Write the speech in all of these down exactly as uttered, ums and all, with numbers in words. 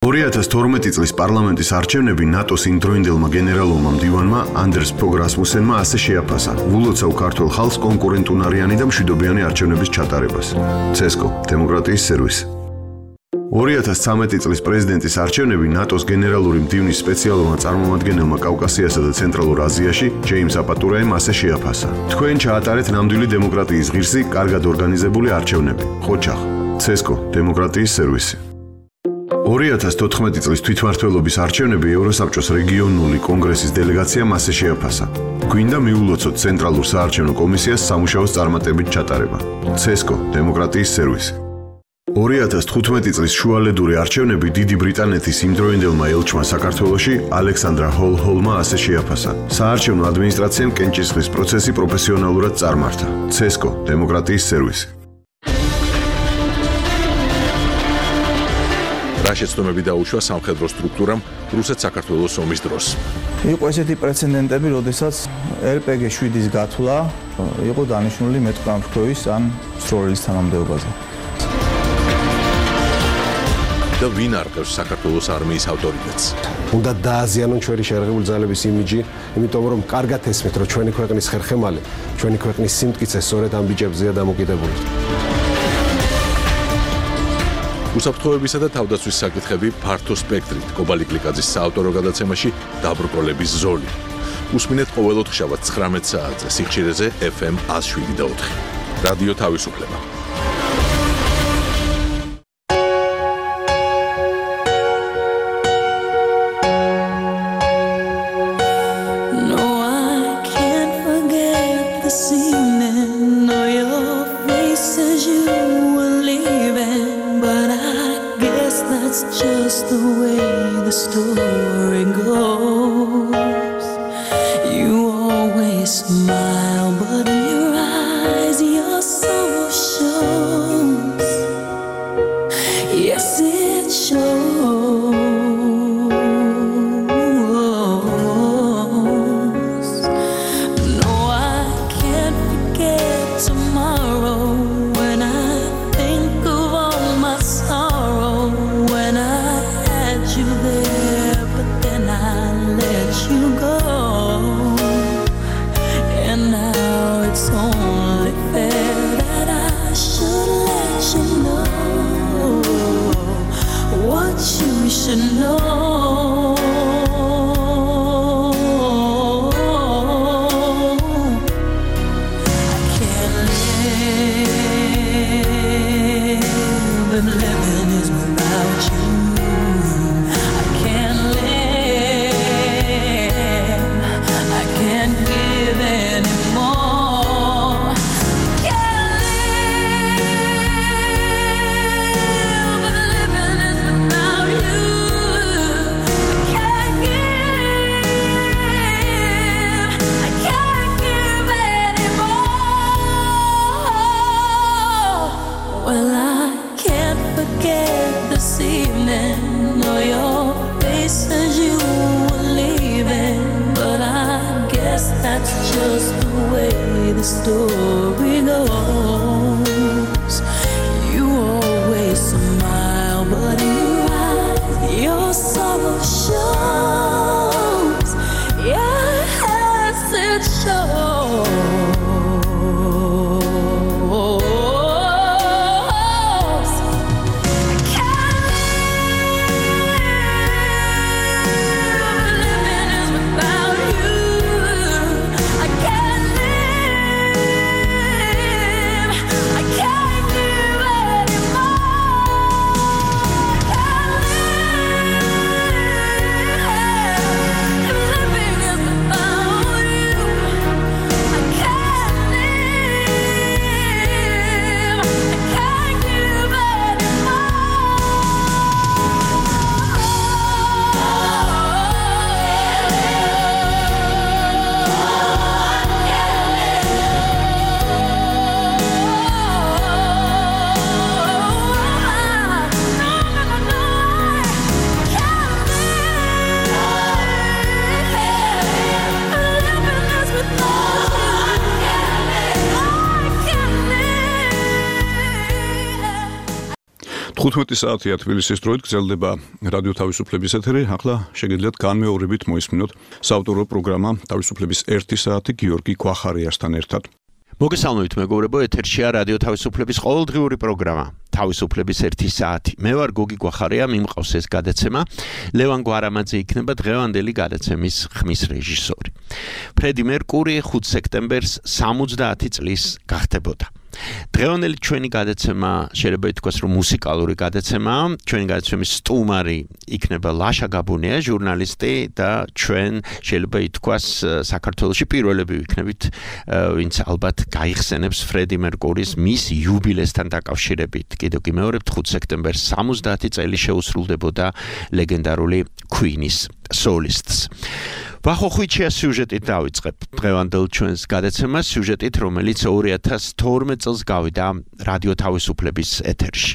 ორი ათას თორმეტი წლის პარლამენტის არჩევნები ნატოს იმდროინდელმა გენერალურმა მდივანმა ანდერს ფოგ რასმუსენმა ასე შეაფასა ვულოცავ ქართულ ხალხს კონკურენტუნარიანი და მშვიდობიანი არჩევნების ჩატარებას. ცესკო, დემოკრატიის სერვისი. ორი ათას ცხრამეტი წლის პრეზიდენტის არჩევნები ნატოს გენერალური მდივნის სპეციალურმა წარმომადგენელმა კავკასიასა და ცენტრალურ აზიაში ჯეიმს აპატურაემ ასე შეაფასა. თქვენ ჩაატარეთ ნამდვილი დემოკრატიის ღირსი, კარგად ორგანიზებული არჩევნები. ხოჩახ, ცესკო, დემოკრატიის სერვისი. ორი ათას თოთხმეტი წლის თვითმმართველობის არჩევნები ევროსაბჭოს რეგიონული კონგრესის დელეგაციამ ასე შეაფასა. გვინდა მიულოცოთ ცენტრალურ საარჩევნო კომისიას სამუშაოს წარმატებით ჩატარება. ცესკო, დემოკრატიის სერვისი. ორი ათას თხუთმეტი წლის შუალედური არჩევნები დიდი ბრიტანეთის იმდროინდელმა ელჩმა საქართველოში ალექსანდრა ჰოლ-ჰოლმა ასე შეაფასა. საარჩევნო ადმინისტრაციამ კენჭისყრის პროცესი პროფესიონალურად წარმართა. ცესკო, დემოკრატიის სერვისი. რა შეცდომები დაუშვა სამხედრო სტრუქტურამ რუსეთ-საქართველოს ომის დროს. იყო ესეთი პრეცედენტები, როდესაც ელ პე გი შვიდის გათვლა იყო დანიშნული მეტყამფრქვევის ან სროლის თანამდებობაზე. და ვინ არყევს საქართველოს არმიის ავტორიტეტს? უნდა დააზიანონ ჩვენი შეერაღებული ძალების იმიჯი, იმიტომ რომ კარგად ესმით, რომ ჩვენი ქვეყნის ხერხემალი, ჩვენი ქვეყნის სიმტკიცე სწორედ ამ ბიჭებზეა დამოკიდებული. უსაფრთხოებისა და თავდაცვის საკითხები ფართო სპექტრით კობალი კლიკაძის საავტორო გადაცემაში დაბრკოლების ზოლი. უსმინეთ ყოველ ოთხშაბათ ცხრამეტ საათზე სიხშირეზე ეფ ემ ათს შვიდი და ოთხი. რადიო თავისუფლება. Just the way the story goes. You always smile, but in your eyes your soul shows. Yes, it shows. No, I can't forget tomorrow when I think of all my sorrow. You there, but then I let you go, and now it's only fair that I should let you know what you should know. I can't live, and living is without you. That's just the way the story goes. You always smile, but in your eyes your sorrow shows. Yes, it shows. I can't live, living is without you. თხუთმეტი საათია თბილისის დროით გრძელდება რადიო თავისუფლების ეთერი. ახლა შეგიძლიათ განმეორებით მოისმინოთ საავტორო პროგრამა თავისუფლების ერთი საათი გიორგი გვახარიასთან ერთად. მოგესალმებით მეგობრებო, ეთერშია რადიო თავისუფლების ყოველდღიური პროგრამა თავისუფლების ერთი საათი. მე ვარ გოგი გვახარია, მიმყავს ეს გადაცემა. ლევან გვარამაძე იქნება დღევანდელი გადაცემის ხმის რეჟისორი. ფრედი მერკური ხუთი სექტემბერს სამოცდაათი წლის გახდებოდა. დღევანდელი ჩვენი გადაცემა შეიძლება ითქვას, რომ მუსიკალური გადაცემაა. ჩვენი გადაცემის სტუმარი იქნება ლაშა გაბუნია, ჟურნალისტი და ჩვენ შეიძლება ითქვას საქართველოში პირველები ვიქნებით, ვინც ალბათ გაიხსენებს ფრედი მერკურის მის იუბილესთან დაკავშირებით. კიდევ კი მეორებთ ხუთი სექტემბერს სამოცდაათი წელი შეუსრულდებოდა ლეგენდარული Queen-ის სოლისტს. ვახოხვიჩია სიუჟეტით დავიწყებ დღევანდელ ჩვენს გადაცემას, სიუჟეტით, რომელიც ორი ათას თორმეტ წელს გავიდა რადიო თავისუფლების ეთერში.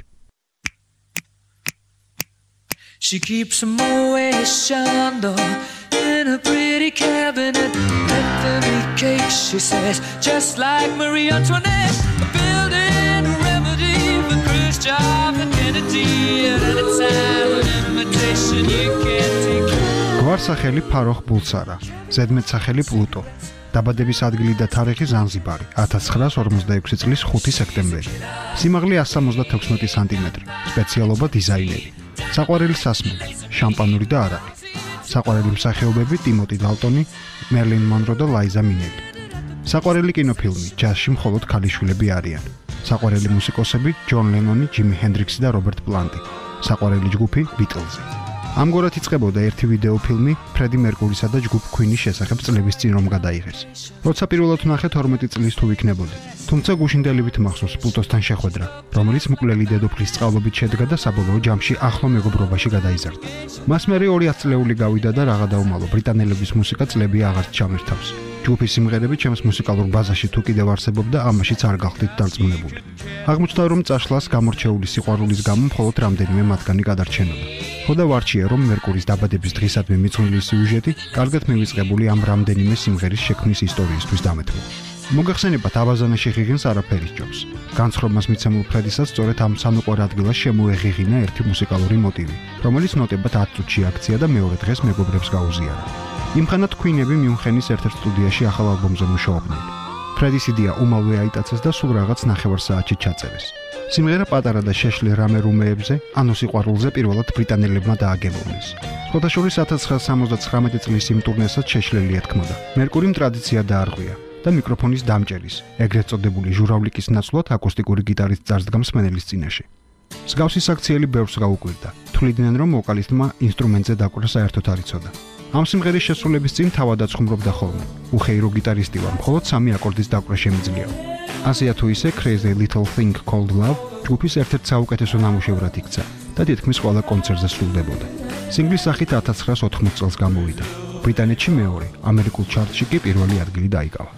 She keeps a Moet Chandon in a pretty cabinet. Anthony cake, she says, just like Marie Antoinette. A building remedy for Khrushchev and Kennedy. At any time, an invitation you can't take. გვარსახელი ფაროხ ბულსარა, ზედმეტსახელი პლუტო. დაბადების ადგილი და თარიღი ზანზიბარი, ათას ცხრაას ორმოცდაექვსი წლის ხუთი სექტემბერი. სიმაღლე εκατს სამოცდათექვსმეტი სანტიმეტრი, სპეციალობა დიზაინერი. საყვარელი სასმელი, შამპანური და არაყი. საყვარელი მსახიობები ტიმოტი დალტონი, მერლინ მონრო და ლაიზა მინელი. საყვარელი კინოფილმი, ჯაზში მხოლოდ ქალიშვილები არიან. საყვარელი მუსიკოსები, ჯონ ლენონი, ჯიმი ჰენდრიქსი და რობერტ პლანტი. საყვარელი ჯგუფი, ბიტლზი. ამგვარად იწყებოდა ერთი ვიდეოფილმი ფრედი მერკურისა და ჯგუფ Queen-ის შესახებ წლების წინ რომ გადაიღეს. როცა პირველად ვნახე თორმეტი წლის თუ ვიქნებოდი. თუმცა გუშინდელივით მახსოვს პლუტოსთან შეხვედრა, რომელიც მკვლელი დედოფლის წყალობით შედგა და საბოლოო ჯამში ახლო მეგობრობაში გადაიზარდა. მას მერე ორი ათწლეული გავიდა და რაღა დაუმალო, ბრიტანელების მუსიკა წლები აღარც ჩამერთავს. ჯგუფის სიმღერები ჩემს მუსიკალურ ბაზაში თუ კიდევ არსებობდა, ამაშიც არ გახდით დარწმუნებული. აღმოჩნდა, რომ წაშლას გამორჩეული სიყვარულის გამო მხოლოდ რამდენიმე მათგანი გადარჩენოდა. ხოდა ვარჩია, რომ მერკურის დაბადების დღისადმი მიძღვნილი სიუჟეტი კარგად მივიწყებული ამ რამდენიმე სიმღერის შექმნის ისტორიისთვის დამეთმო. მოგახსენებათ, აბაზანაში ღიღინს არაფერი სჯობს. განცხრომას მიცემულ ფრედისაც სწორედ ამ სამოყვარ ადგილას შემოეღიღინა ერთი მუსიკალური მოტივი, რომელიც ნოტებად ათ წუთში აქცია და მეორე დღეს მეგობრებს გაუზიარა. იმხანად Queen-ები მიუნხენის ერთ-ერთ სტუდიაში ახალ ალბომზე მუშაობდნენ. ფრედის იდეა უმალვე აიტაცეს და სულ რაღაც ნახევარ საათში ჩაწერეს. სიმღერა პატარა და შეშლილ რამე რუმეებზე, ანუ სიყვარულზე პირველად ბრიტანელებმა დააგებოვნეს. სხვათაშორის ათას ცხრაას სამოცდათხრამეტი წლის იმ ტურნესაც შეშლილი ეთქმოდა. მერკურიმ ტრადიცია დაარღვია და მიკროფონის დამჭერის, ეგრეთ წოდებული ჟურავლიკის ნაცვლად აკუსტიკური გიტარის წარსდგამს მენელის წინაშე. მსგავსი საქციელი ბევრს გაუკვირდა. თვლიდნენ, რომ ვოკალისტმა ინსტრუმენტზე დაკვრა საერთოდ არ იცოდა. ამ სიმღერის შესრულების წინ თავადაც ხუმრობდა ხოლმე. უხეირო გიტარისტი ვარ, მხოლოდ სამი აკორდის დაკვრა შემიძლია. ასეა თუ ისე Crazy Little Thing Called Love ჯგუფის ერთ-ერთ საუკეთესო ნამუშევრად იქცა და თითქმის ყველა კონცერტზე სრულდებოდა. სინგლის სახით ათას ცხრაას ოთხმოცი წელს გამოვიდა. ბრიტანეთში მეორე, ამერიკულ ჩარტში კი პირველი ადგილი დაიკავა.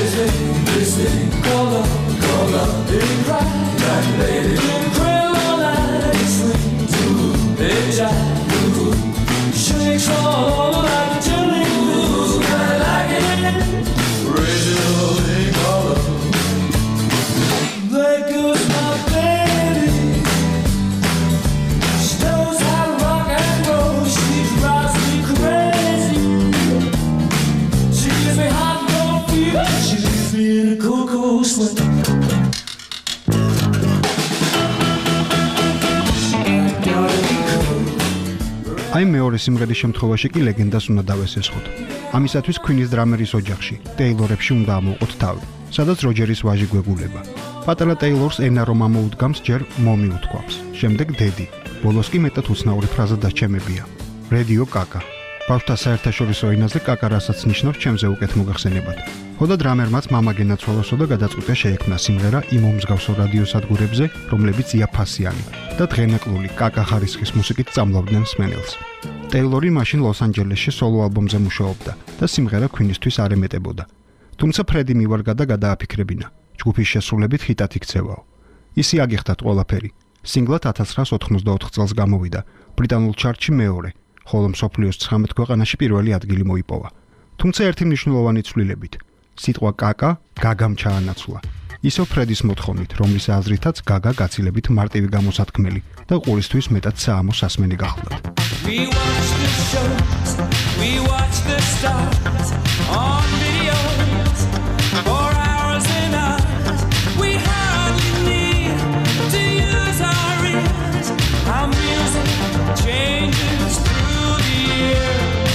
აი მეორე სიმღერის შემთხვევაში კი ლეგენდას უნდა დავესესხოთ. ამისათვის Queen-ის დრამერის ოჯახში, ტეილორებში უნდა ამოვყოთ თავი, სადაც როჯერის ვაჟი გვეგულება. პატარა ტეილორს ენა რომ ამოუდგამს, ჯერ მომი უთქვამს, შემდეგ დედი. ბოლოს კი მეტად უცნაური ფრაზა დაჩემებია. რედიო კაკა. ბავშვთა საერთაშორისო ენაზე კაკა რასაც ნიშნავს, ჩემზე უკეთ მოგახსენებათ. ხოდა დრამერმაც მამა გენაცვალოსო და გადაწყვიტა შეექმნა სიმღერა იმ უმსგავსო რადიო სადგურებზე, რომლებიც იაფასიანი და დღენაკლული კაკა ხარისხის მუსიკით წამლავდნენ მსმენელს. ტეილორი მაშინ ლოს-ანჯელესში სოლო ალბომზე მუშაობდა და სიმღერა Queen-ისთვის არ ემეტებოდა. თუმცა ფრედი მივარგა და გადააფიქრებინა. ჯგუფის შესრულებით ჰიტად იქცევაო. ისი აგიხდათ ყველაფერი. სინგლად ათას ცხრაას ოთხმოცდაოთხ წელს გამოვიდა, ბრიტანულ ჩარტში მეორე, ხოლო მსოფლიოს ცხრამეტ ქვეყანაში პირველი ადგილი მოიპოვა. თუმცა ერთი მნიშვნელოვანი ცვლილებით. სიტყვა კაკა გაგამ ჩაანაცვლა. ისო ფრედის მოთხოვნით, რომლის აზრითაც გაგა გაცილებით მარტივი გამოსათქმელი და ყურისთვის მეტად საამო სასმენი გახლდათ. We watch the shows, we watch the stars on videos for hours and hours. We hardly need to use our ears. Our music changes through the year.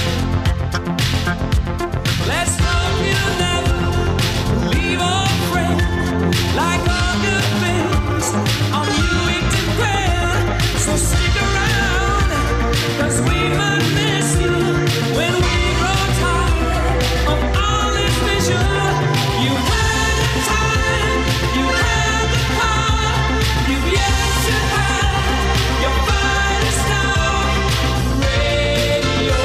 Let's hope you never leave our friend like all good things on Buick to Grand. So stick around, 'cause we might miss you when we grow tired of all this vision. You had the time, you had the power, you've yet to have your finest star. Radio.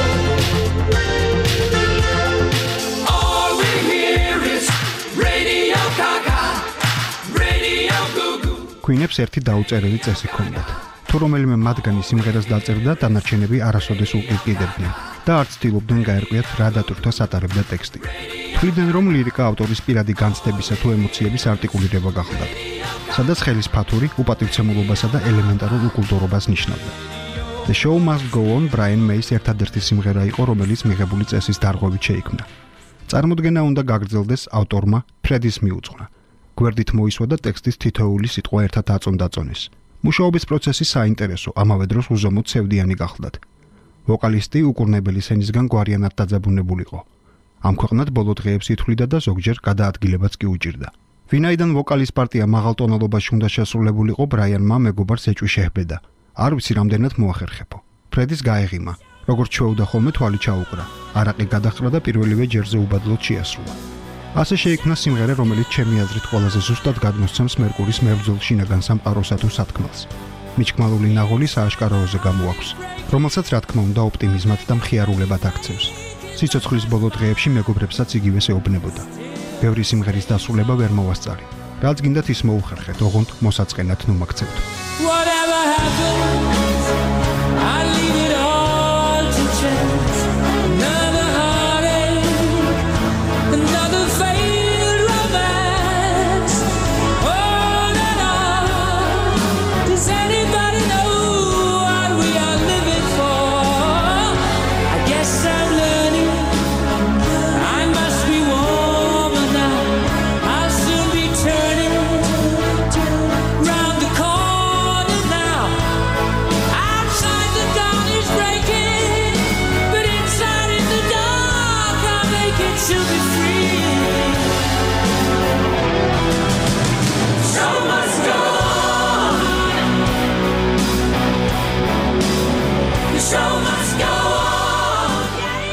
All we hear is Radio Gaga, Radio Goo Goo. Queen-ებს ერთი დაუწერელი წესი ჰქონდათ. თუ რომელიმე მათგანი სიმღერას დაწერდა, დანარჩენები არასოდეს უკირკიდებდნენ და არც ცდილობდნენ გაერკვიათ რა დატვირთვას ატარებდა ტექსტი. თვლიდნენ, რომ ლირიკა ავტორის პირადი განცდებისა თუ ემოციების არტიკულირება გახლდათ, სადაც ხელის ფათური უპატივცემულობასა და ელემენტარულ უკულტურობას ნიშნავდა. The Show Must Go On Brian May-ის ერთადერთი სიმღერა იყო, რომელიც მიღებული წესის დარღვევით შეიქმნა. წარმოდგენა უნდა გაგრძელდეს ავტორმა ფრედის მიუძღვნა. გვერდით მოისვა და ტექსტის თითოეული სიტყვა ერთად აწონდაწონეს. მუშაობის პროცესი საინტერესო, ამავე დროს უზომოდ ცევდიანი გახლდათ. ვოკალისტი უკურნებელი სენისგან გვარიანად დაძაბუნებულიყო. ამ ქვეყნად ბოლო დღეებს ითვლიდა და ზოგჯერ გადაადგილებაც კი უჭირდა. ვინაიდან ვოკალის პარტია მაღალ ტონალობაში უნდა შესრულებულიყო, ბრაიანმა მეგობარს ეჭვი შეჰბედა. არ ვიცი რამდენად მოახერხებო. ფრედის გაეღიმა. როგორც შეუდა ხოლმე თვალი ჩაუყრა. არაყი გადახრა და პირველივე ჯერზე უბადლოდ შეასრულა. ასე შეიქმნა სიმღერა, რომელიც ჩემი აზრით ყველაზე ზუსტად გადმოსცემს მერკურის მებრძოლ შინაგან სამყაროსა თუ სათქმელს. მიჩქმალული ნაღული სააშკაროზე გამოაქვს, რომელსაც რა თქმა უნდა ოპტიმიზმად და მხიარულებად აქცევს. სიცოცხლის ბოლო დღეებში მეგობრებსაც იგივეს ეუბნებოდა. ბევრი სიმღერის დასრულება ვერ მოვასწარი. რაც გინდათ ის მოუხერხეთ, ოღონდ მოსაწყენად ნუ მაგცევთ. Whatever happens, I leave it all to chance. Another heartache, another failed romance. On and on. Does anybody know what we are living for? I guess I'm learning. I must be warmer now. I'll soon be turning round the corner now. Outside the dawn is breaking, but inside in the dark I'll make it to be free. Show must go on. The show must go on.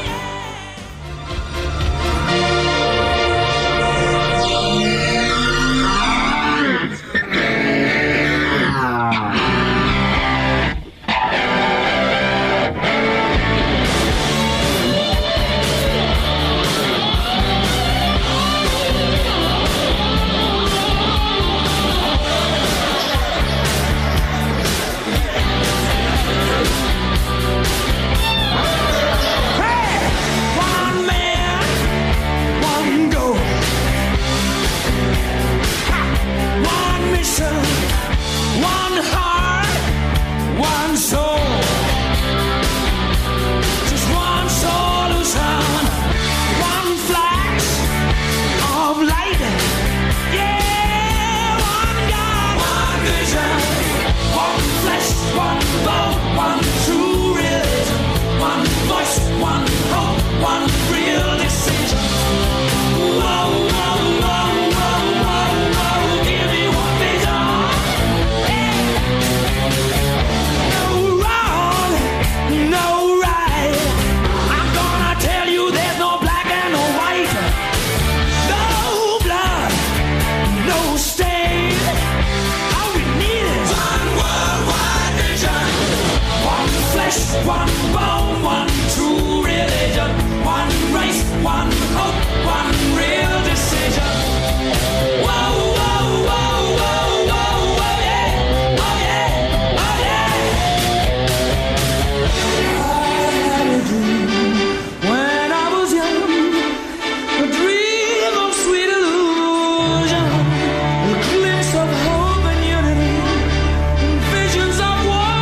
One man, one goal. One mission, one heart, one soul. Just one solution, one flash of light. Yeah, one God, one vision, one flesh, one bone, one true religion, one voice, one hope, one real decision. Whoa, whoa, whoa, whoa, whoa, whoa, give me one vision. Yeah. No wrong, no right. I'm gonna tell you there's no black and no white. No blood, no stain. All we need is one worldwide vision. One flesh, one bone, one true religion. One race, one hope, one real decision. Whoa, whoa, whoa, whoa, whoa, whoa, yeah. Oh yeah, oh yeah. I had a dream when I was young, a dream of sweet illusion, a glimpse of hope and unity, visions of war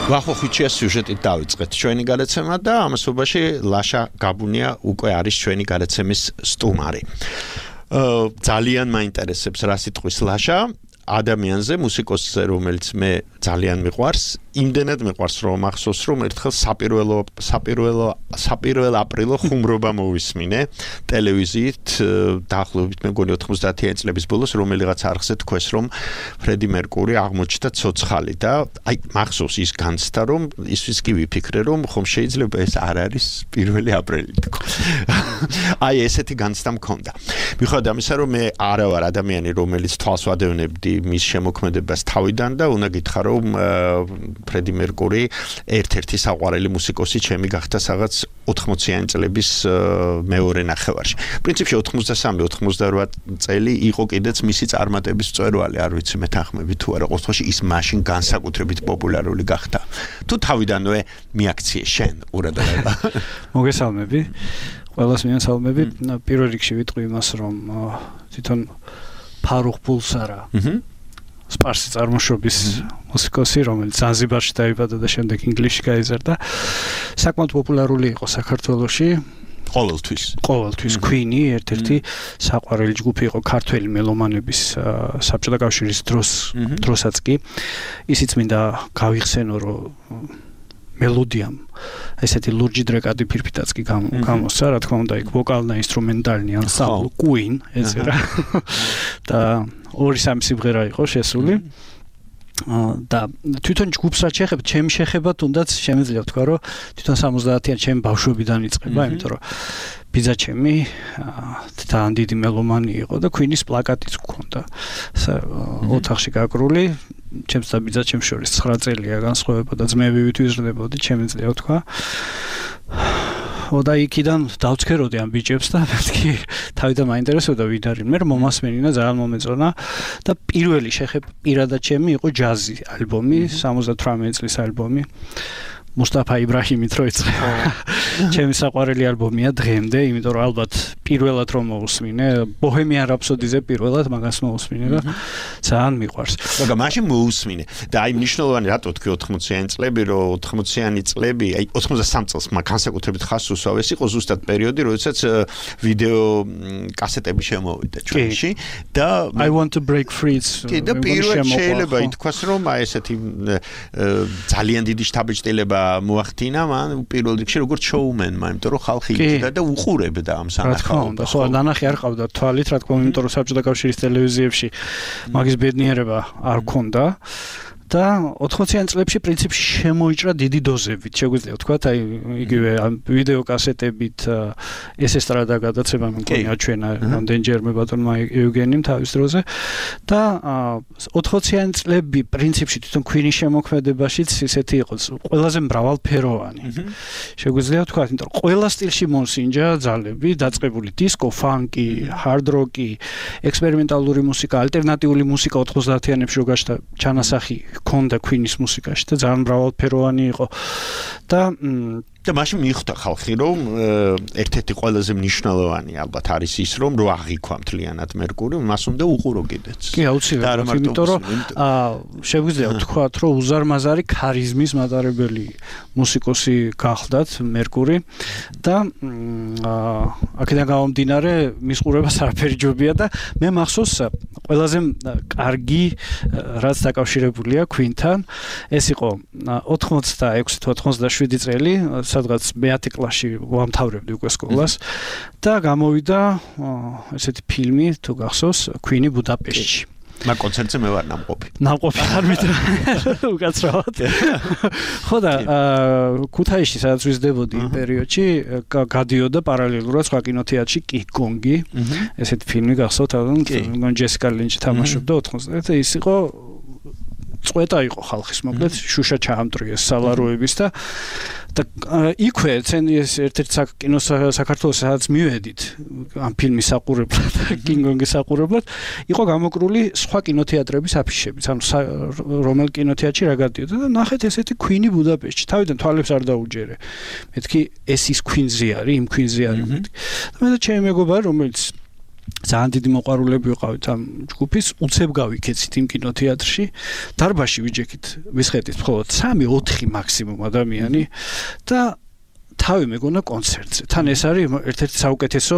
ვახოხიჩია სიუჟეტით დავიწყეთ ჩვენი გადაცემა და ამასობაში ლაშა გაბუნია უკვე არის ჩვენი გადაცემის სტუმარი. ძალიან მაინტერესებს რა სიტყვის ლაშა ადამიანზე, მუსიკოსზე, რომელიც მე ძალიან მიყვარს, იმდენად მიყვარს, რომ ახსოვს, რომ ერთხელ საპირველო საპირველო საპირველ აპრილო ხუმრობა მოვისმინე ტელევიზიით, დაახლოებით მე მგონი ოცდაათიანი წლების ბოლოს, რომელიღაც არხზე თქვეს, რომ ფრედი მერკური აღმოჩნდა ცოცხალი და აი მახსოვს ის განცდა, რომ ისიც კი ვიფიქრე, რომ ხომ შეიძლება ეს არ არის პირველი აპრილი თქო. აი ესეთი განცდა მქონდა. მიუხედავად ამისა, რომ მე არა ვარ ადამიანი, რომელიც თვალს ვადევნებდი მის შემოქმედებას თავიდან და უნდა გითხრა, რომ ფრედი მერკური ერთ-ერთი საყვარელი მუსიკოსი ჩემი გახდა რაღაც ოთხმოციანი წლების მეორე ნახევარში. პრინციპში ოცდამესამე ოცდაოთხმოცდაორვა წელი იყო კიდეც მისი წარმატების მწვერვალი, არ ვიცი მეთანხმები თუ არა, ყოველ შემთხვევაში ის მაშინ განსაკუთრებით პოპულარული გახდა. თუ თავიდანვე მიაქციე შენ ურადღება. მოგესალმები. ყველას მიესალმები. პირველ რიგში ვიტყვი იმას, რომ თვითონ ფარუხ ბულსარა. აჰა. სპარსი წარმოშობის მუსიკოსი, რომელიც ზანზიბარში დაიბადა და შემდეგ ინგლისში გაიზარდა. საკმაოდ პოპულარული იყო საქართველოში. ყოველთვის. ყოველთვის Queen-ი ერთ-ერთი საყვარელი ჯგუფი იყო ქართველი მელომანების საბჭოთა კავშირის დროს, დროსაც კი. ისიც მინდა გავიხსენო, რომ მელოდიამ ესეთი ლურჯი დრეკადი ფირფიტაც კი გამოსცა, რა თქმა უნდა, იქ ვოკალ და ინსტრუმენტალni ანსამბლი Queen ეწერა. და ორი სამი სიმღერა იყო შესული. და თვითონ ჯგუფს რაც შეეხება, ჩემი შეხება თუნდაც შემიძლია ვთქვა, რომ თვითონ სამოცდაათიან ჩემი ბავშვობიდან იწყება, იმიტომ რომ ბიძა ჩემი ძალიან დიდი მელომანი იყო და Queen-ის პლაკატიც გქონდა. ოთახში გაკრული, ჩემს და ბიძა ჩემს შორის ცხრა წელია განსხვავება და ძმები ვით ვიზრდებოდი, შემიძლია ვთქვა. და იქიდან დავცქეროდი ამ ბიჭებს და მეთქი თავიდან მაინტერესებდა ვინ არის. მე მომასმენინა, ძალიან მომეწონა და პირველი შეხება პირადად ჩემი იყო ჯაზი ალბომი, სამოცდათვრამეტი წლის ალბომი. მუსტაფა იბრაჰიმით რო იწყება. ჩემი საყვარელი ალბომია დღემდე, იმიტომ რომ ალბათ პირველად რომ მოусმინე, ბოჰემიან რაფსოდიზე პირველად მაგას მოусმინე და ძალიან მიყვარს. მაგრამ მაშინ მოусმინე და აი მნიშვნელოვანი რატო თქვი ოთხმოციანი წლები, რომ ოთხმოციანი წლები, აი ოცდამესამე წელს მაგ განსაკუთრებით ხას უსვავეს იყო ზუსტად პერიოდი, როდესაც ვიდეო კასეტები შემოვიდა ჩვენში და I want to break free. და პირველად შეიძლება ითქვას, რომ აი ესეთი ძალიან დიდი შთაბეჭდილება მოახდინა მან პირველ რიგში როგორც შოუმენმა, იმიტომ რომ ხალხი იცოდა და უყურებდა ამ სანახაობას. ხო, ნანახი არ ყავდა თვალით, რა თქმა უნდა, იმიტომ რომ საბჭოთა კავშირის ტელევიზიებში მაგის ბედნიერება არ ქონდა. და ოთხმოციან წლებში პრინციპში შემოიჭრა დიდი დოზებით, შეგვიძლია ვთქვათ, აი იგივე ვიდეო კასეტებით ეს ესტრადა გადაცემა მგონი აჩვენა რამდენჯერმე ბატონმა ეუგენიმ თავის დროზე და ოთხმოციანი წლები პრინციპში თვითონ Queen-ის შემოქმედებაშიც ისეთი იყო ყველაზე მრავალფეროვანი. შეგვიძლია ვთქვათ, იმიტომ რომ ყველა სტილში მოსინჯა ძალები, დაწყებული დისკო, ფანკი, ჰარდ როკი, ექსპერიმენტალური მუსიკა, ალტერნატიული მუსიკა ოცდაათიანებში რო გაჩნდა ჩანასახი ქონდა Queen-ის მუსიკაში და ძალიან მრავალფეროვანი იყო და და მაშინ მიხვდა ხალხი, რომ ერთ-ერთი ყველაზე მნიშვნელოვანი ალბათ არის ის, რომ რო აღიქვა მთლიანად მერკური, მას უნდა უყურო კიდეც. კი, აუცილებლად, იმიტომ რომ შეგვიძლია ვთქვათ, რომ უზარმაზარი ქარიზმის მატარებელი მუსიკოსი გახლდათ მერკური და აქედან გამომდინარე მის ყურებას არაფერი ჯობია და მე მახსოვს ყველაზე კარგი რაც დაკავშირებულია Queen-თან, ეს იყო ოთხმოცდაექვსი თუ ოცდაშვიდი წელი, სადღაც მეათე კლასში ვამთავრებდი უკვე სკოლას და გამოვიდა ესეთი ფილმი თუ გახსოვს Queen-ი ბუდაპეშტში. მაგ კონცერტზე მე ვარ ნამყოფი. ნამყოფი არ მითხრა უკაცრავად. ხო და ქუთაისში სადაც ვიზრდებოდი იმ პერიოდში გადიოდა პარალელურად სხვა კინოთეატრში კიკონგი. ესეთი ფილმი გახსოვთ, ანუ ჯესიკა ლინჩი თამაშობდა ოთხმოცდაათი და ის იყო წვეტა იყო ხალხის მოკლედ შუშა ჩაამტრიეს სალაროების და და იქვე ეს ერთ-ერთი კინო საქართველოს სადაც მივედით ამ ფილმის საყურებლად კინგონგის საყურებლად იყო გამოკრული სხვა კინოთეატრების აფიშებიც ანუ რომელ კინოთეატრში რა გადიოდა და ნახეთ ესეთი Queen-ი ბუდაპეშტში თავიდან თვალებს არ დაუჯერე მეთქი ეს ის Queen-ზე არის იმ Queen-ზე არის მეთქი და მე და ჩემი მეგობარი რომელიც ძალიან დიდი მოყვარულები ვიყავით ამ ჯგუფის, უცებ გავიქეცით იმ კინოთეატრში. დარბაზში ვიჯექით, ვისხედით მხოლოდ სამი ოთხი მაქსიმუმ ადამიანი და თავი მეგონა კონცერტზე. თან ეს არის ერთ-ერთი საუკეთესო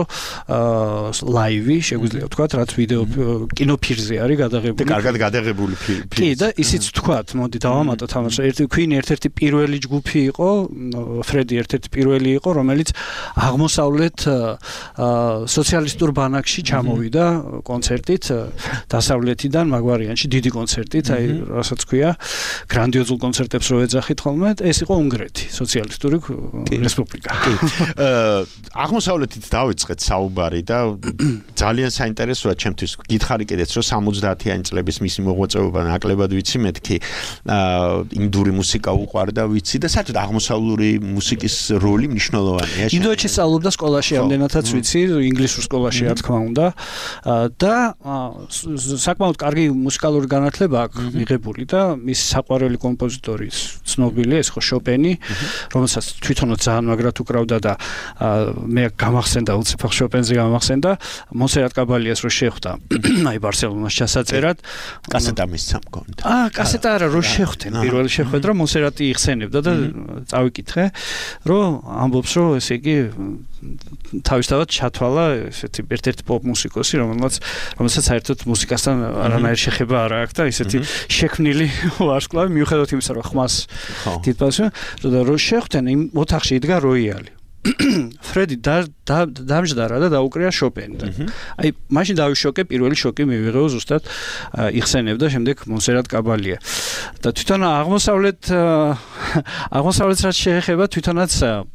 ლაივი, შეგვიძლია ვთქვათ, რაც ვიდეო კინოფირზე არის გადაღებული. და კარგად გადაღებული ფილმი. კი, და ისიც ვთქვათ, მოდი დავამატოთ ამას. ერთი Queen ერთ-ერთი პირველი ჯგუფი იყო, ფრედი ერთ-ერთი პირველი იყო, რომელიც აღმოსავლეთ სოციალისტურ ბანაკში ჩამოვიდა კონცერტით, დასავლეთიდან მაგვარიანში დიდი კონცერტით, აი რასაც ქვია, გრანდიოზულ კონცერტებს რო ეძახით ხოლმე, ეს იყო უნგრეთი, სოციალისტური რესპუბლიკა. აღმოსავლეთით დავიწყეთ საუბარი და ძალიან საინტერესოა ჩემთვის. გითხარი კიდეც რომ სამოცდაათიანი წლების მისი მოღვაწეობა ნაკლებად ვიცი მეთქი. ინდური მუსიკა უყვარდა ვიცი და საერთოდ აღმოსავლური მუსიკის როლი მნიშვნელოვანია. ინდოეთში სწავლობდა სკოლაში, ამდენადაც ვიცი, ინგლისურ სკოლაში რა თქმა უნდა. და საკმაოდ კარგი მუსიკალური განათლება აქვს მიღებული და მის საყვარელი კომპოზიტორი ცნობილია ეს ხო შოპენი, რომელსაც თვითონაც ძალიან მაგრად უკრავდა და მე გამახსენდა უცებ შოპენზე გამახსენდა მონსერატ კაბალიას რო შეხვდა აი ბარსელონაში ჩასაწერად კასეტა მისცა მქონდა აა კასეტა არა რო შეხვდნენ პირველი შეხვედრა მონსერატი იხსენებდა და წავიკითხე რომ ამბობს რომ ესე იგი თავისთავად ჩათვალა ესეთი ერთ-ერთი პოპ მუსიკოსი რომელსაც რომელსაც საერთოდ მუსიკასთან არანაირი შეხება არ აქვს და ესეთი შექმნილი ვარსკვლავი მიუხედავად იმისა რომ ხმას თითქოს და რო შეხვდნენ იმ ოთახში იდგა როიალი ფრედი დამჯდარა და დაუკრია შოპენი. აი, მაშინ დავიშოკე, პირველი შოკი მივიღეო ზუსტად იხსენებდა შემდეგ მონსერატ კაბალია. და თვითონ აღმოსავლეთ აღმოსავლეთს რაც შეეხება, თვითონაც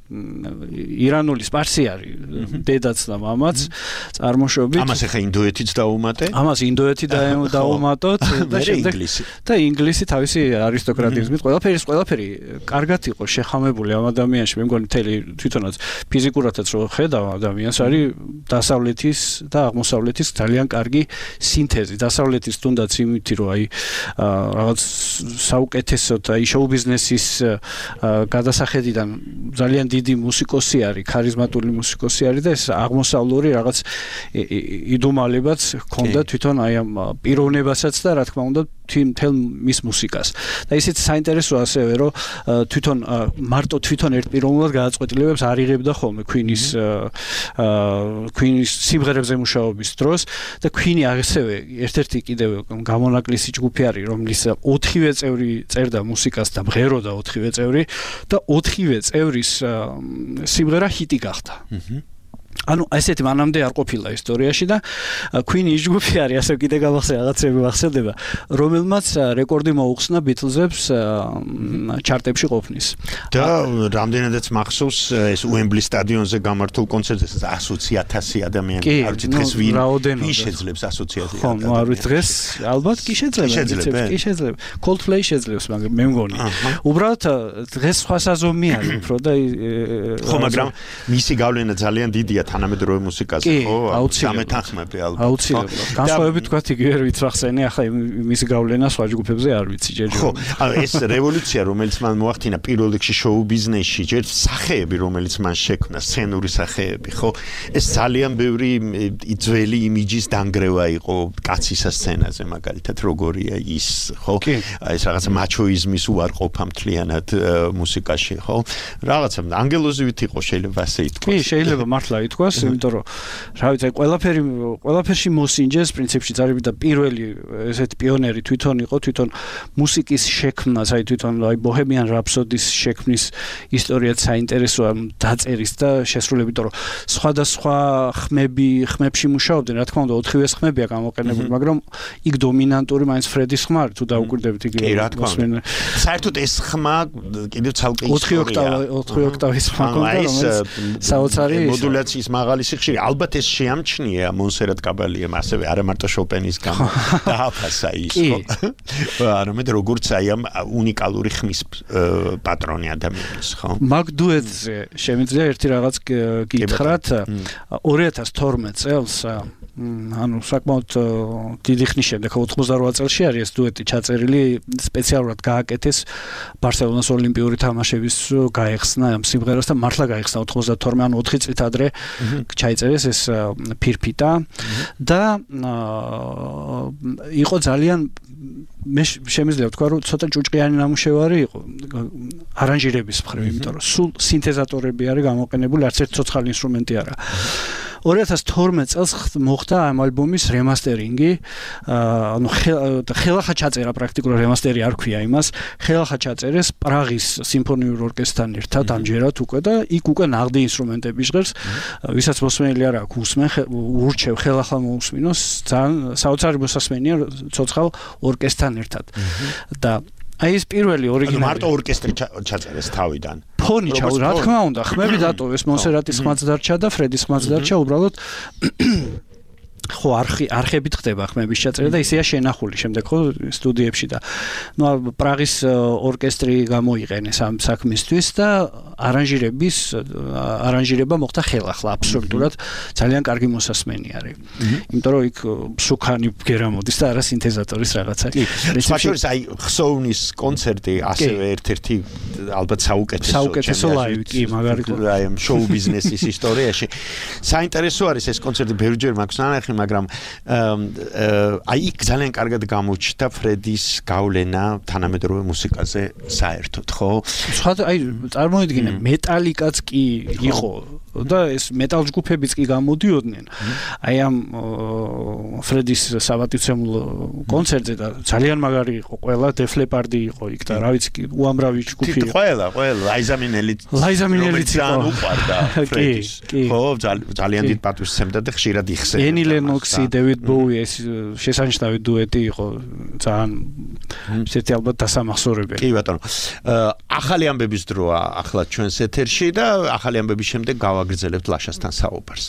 ირანული სპარსი არის დედაც და მამაც წარმოშობით. ამას ახლა ინდოეთიც დაუმატე? ამას ინდოეთი დაუმატოთ და შემდეგ და ინგლისი თავისი არისტოკრატიზმით ყველაფერი ყველაფერი კარგად იყო შეხამებული ამ ადამიანში. მე მგონი მთელი თვითონაც ფიზიკურადაც რო ხედავ ადამიანს არის დასავლეთის და აღმოსავლეთის ძალიან კარგი სინთეზი. დასავლეთის თუნდაც იმითი რომ აი რაღაც საუკეთესოდ აი შოუ ბიზნესის გადასახედიდან ძალიან დიდი მუსიკოსი არის, ქარიზმატული მუსიკოსი არის და ეს აღმოსავლური რაღაც იდუმალებაც ჰქონდა თვითონ აი ამ პიროვნებასაც და რა თქმა უნდა მთელ მის მუსიკას. და ისიც საინტერესოა ასევე რომ თვითონ მარტო თვითონ ერთპიროვნულად გადაწყვეტილებებს არ იღებდა ხოლმე Queen-ის Queen-ის სიმღერებზე მუშაობის დროს და Queen-ი ასევე ერთ-ერთი კიდევ გამონაკლისი ჯგუფი არის რომლის ოთხივე წევრი წერდა მუსიკას და მღეროდა ოთხივე წევრი და ოთხივე წევრის სიმღერა ჰიტი გახდა. ანუ ესეთი მანამდე არ ყოფილა ისტორიაში და Queen-ი ჯგუფი არის ასე კიდე გამახსენდა რაღაცები მახსენდება რომელმაც რეკორდი მოუხსნა Beatles-ებს ჩარტებში ყოფნის და რამდენადაც მახსოვს ეს Wembley სტადიონზე გამართულ კონცერტზე ათი ათასი ადამიანი არ ვიცი დღეს ვინ ვინ შეძლებს ასოციაცია ხო ნუ არ ვიცი დღეს ალბათ კი შეძლება კი შეძლება Coldplay შეძლებს მაგრამ მე მგონი უბრალოდ დღეს სხვა საზომი არის უფრო და ხო მაგრამ მისი გავლენა ძალიან დიდია თანამედროვე მუსიკაზე ხო სამეთანხმები ალბათ აუცილებლად განსხვავებით თქვა იგივე ვიც ვახსენე ახლა მისი გავლენა სხვა ჯგუფებზე არ ვიცი ჯერჯერ ხო ანუ ეს რევოლუცია რომელიც მან მოახდინა პირველ რიგში შოუ ბიზნესში ჯერ სახეები რომელიც მან შექმნა სცენური სახეები ხო ეს ძალიან ბევრი ძველი იმიჯის დანგრევა იყო კაცის სცენაზე მაგალითად როგორია ის ხო ეს რაღაც მაჩოიზმის უარყოფა მთლიანად მუსიკაში ხო რაღაცა ანგელოზივით იყო შეიძლება ასე ითქვას კი შეიძლება მართლა ითქვას, იმიტომ რომ რა ვიცი, ყველაფერი ყველაფერში მოსინჯეს პრინციპში წარები და პირველი ესეთი პიონერი თვითონ იყო, თვითონ მუსიკის შექმნას, აი თვითონ აი Bohemian Rhapsody-ის შექმნის ისტორიაც საინტერესოა დაწერის და შესრულებით, იმიტომ რომ სხვადასხვა ხმები, ხმებში მუშაობდნენ, რა თქმა უნდა, ოთხივეს ხმებია გამოყენებული, მაგრამ იქ დომინანტური მაინც ფრედის ხმა არის, თუ დაუკვირდებით იგივე. კი, რა თქმა უნდა. საერთოდ ეს ხმა კიდევ ცალკე ოთხი ოქტავი, ოთხი ოქტავის ხმა ქონდა, რომელიც საოცარი მოდულაციის მაღალი სიხშირე ალბათ ეს შეამჩნია მონსერატ კაბალიამ ასევე არა მარტო შოპენის გამო დააფასა ის ხო არამედ როგორც აი ამ უნიკალური ხმის პატრონი ადამიანის ხო მაგ დუეტზე შემიძლია ერთი რაღაც გითხრათ ორი ათას თორმეტ წელს ანუ საკმაოდ დიდი ხნის შემდეგ ოცდაოთხ წელში არის ეს დუეტი ჩაწერილი სპეციალურად გააკეთეს ბარსელონას ოლიმპიური თამაშების გაეხსნა ამ სიმღერას და მართლა გაეხსნა ოცდათორმეტ ანუ ოთხი წლით ადრე ჩაიწერეს ეს ფირფიტა და იყო ძალიან მე შემიძლია ვთქვა რომ ცოტა ჭუჭყიანი ნამუშევარი იყო არანჟირების მხრივ, იმიტომ რომ სულ სინთეზატორები არის გამოყენებული, არც ერთ ცოცხალი ინსტრუმენტი არა. ორი ათას თორმეტ წელს მოხდა ამ ალბომის რემასტერინგი, ანუ ხელახა ჩაწერა პრაქტიკულად რემასტერი არ ქვია იმას, ხელახა ჩაწერეს პრაღის სიმფონიურ ორკესტრთან ერთად ამჯერად უკვე და იქ უკვე ნაღდი ინსტრუმენტები ჟღერს, ვისაც მოსმენელი არ აქვს უსმენ, ურჩევ ხელახლა მოусმინოს, ძალიან საოცარი მოსასმენია ცოცხალ ორკესტრთან ერთად. და აი ეს პირველი ორიგინალი მარტო ორკესტრი ჩაწერეს თავიდან. ფონი ჩაუ, რა თქმა უნდა, ხმები დატოვეს, მონსერატის ხმაც დარჩა და ფრედის ხმაც დარჩა, უბრალოდ ხო არხი არხებით ხდება ხმების ჩაწერა და ისეა შენახული შემდეგ ხო სტუდიებში და ნუ პრაღის ორკესტრი გამოიყენეს ამ საქმისთვის და არანჟირების არანჟირება მოხდა ხელახლა აბსოლუტურად ძალიან კარგი მოსასმენი არის. იმიტომ რომ იქ სუქანი ბგერა მოდის და არა სინთეზატორის რაღაცა. სპეციალურად აი ხსოვნის კონცერტი ასევე ერთ-ერთი ალბათ საუკეთესო საუკეთესო ლაივი კი მაგარი აი ამ შოუ ბიზნესის ისტორიაში. საინტერესო არის ეს კონცერტი ბევრჯერ მაქვს ნანახი მაგრამ აი იქ ძალიან კარგად გამოჩნდა ფრედის გავლენა თანამედროვე მუსიკაზე საერთოდ, ხო? სხვა აი წარმოიდგინე მეტალიკაც კი იყო და ეს მეტალ ჯგუფებიც კი გამოდიოდნენ. აი ამ ფრედის საბატიცემულო კონცერტზე და ძალიან მაგარი იყო ყველა, დეფ ლეპარდი იყო იქ და რა ვიცი კი უამრავი ჯგუფი იყო. ყველა, ყველა, ლაიზა მინელიც ლაიზა მინელიც იყო. უყვარდა ფრედის. ხო, ძალიან დიდ პატივს სცემდა და ხშირად იხსენებდა. ენი ლენოქსი, დევიდ ბოუი ეს შესანიშნავი დუეტი იყო, ძალიან ისეთი ალბათ დასამახსოვრებელი. კი ბატონო. ახალი ამბების დროა ახლა ჩვენს ეთერში და ახალი ამბების შემდეგ გავაგრძელებთ ლაშასთან საუბარს.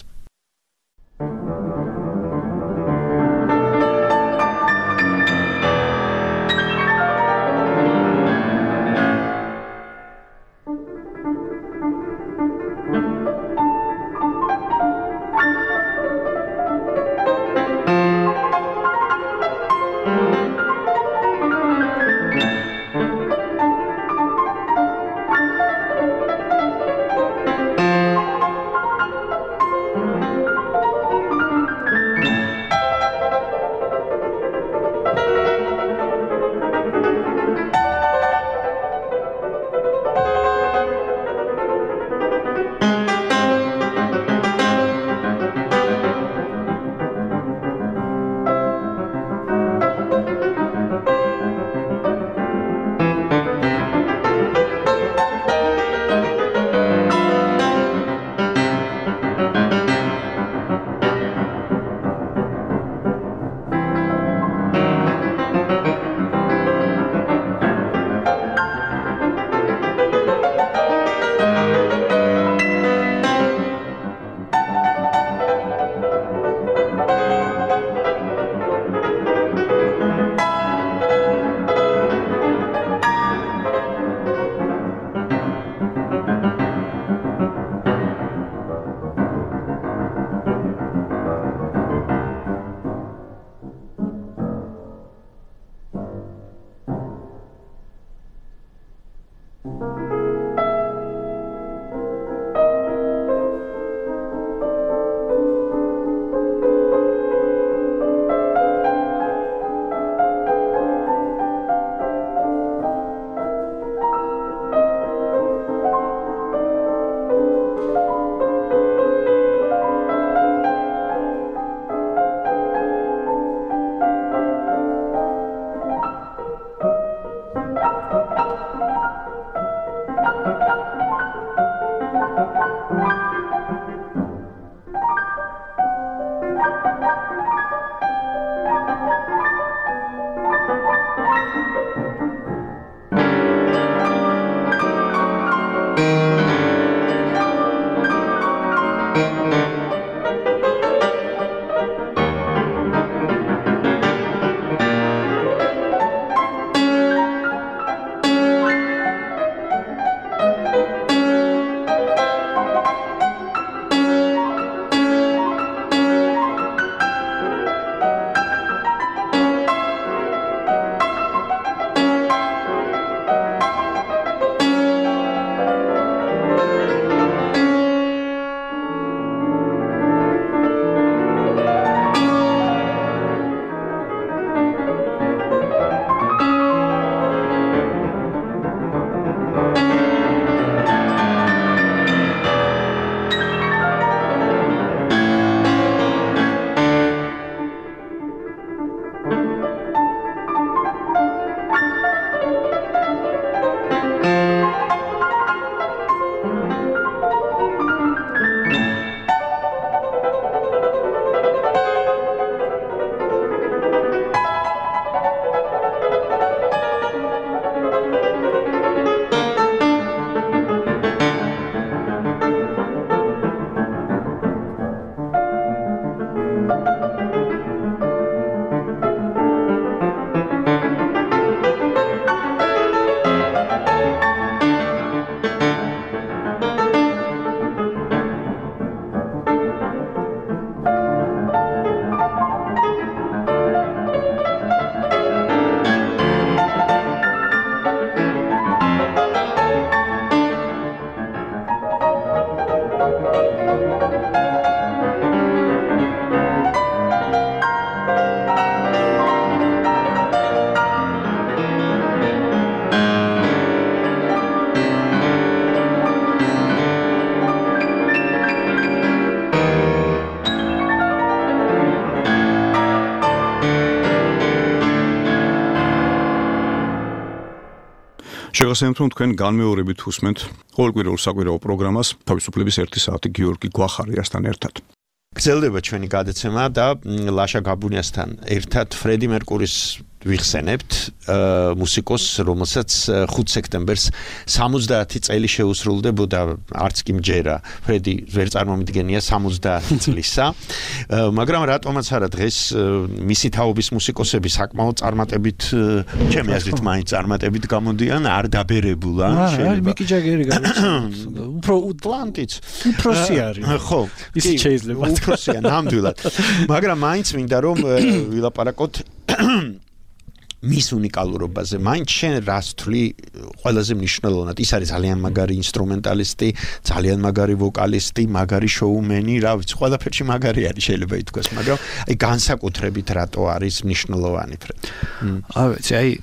შეგახსენებთ, რომ თქვენ განმეორებით უსმენთ ყოველკვირეულ საკვირაო პროგრამას თავისუფლების ერთი საათი გიორგი გვახარიასთან ერთად. გრძელდება ჩვენი გადაცემა და ლაშა გაბუნიასთან ერთად ფრედი მერკურის ვიხსენებთ მუსიკოს, რომელსაც ხუთი სექტემბერს სამოცდაათი წელი შეუსრულდებოდა, არც კი მჯერა. ფრედი ვერ წარმომიდგენია სამოცდაათი წლისა, მაგრამ რატომაც არა დღეს მისი თაობის მუსიკოსები საკმაოდ წარმატებით, ჩემი აზრით, მაინც წარმატებით გამოდიან, არ დაბერებულა, შეიძლება. მიკი ჯაგერი გამოცხადდა. უფრო ატლანტიც. უფროსი არის. ხო, ისიც შეიძლება. უფროსია ნამდვილად. მაგრამ მაინც მინდა რომ ვილაპარაკოთ მის უნიკალურობაზე. მაინც შენ რას თვლი ყველაზე მნიშვნელოვნად? ის არის ძალიან მაგარი ინსტრუმენტალისტი, ძალიან მაგარი ვოკალისტი, მაგარი შოუმენი, რა ვიცი, ყველაფერში მაგარი არის შეიძლება ითქვას, მაგრამ აი განსაკუთრებით რატო არის მნიშვნელოვანი ფრედი? არ ვიცი, აი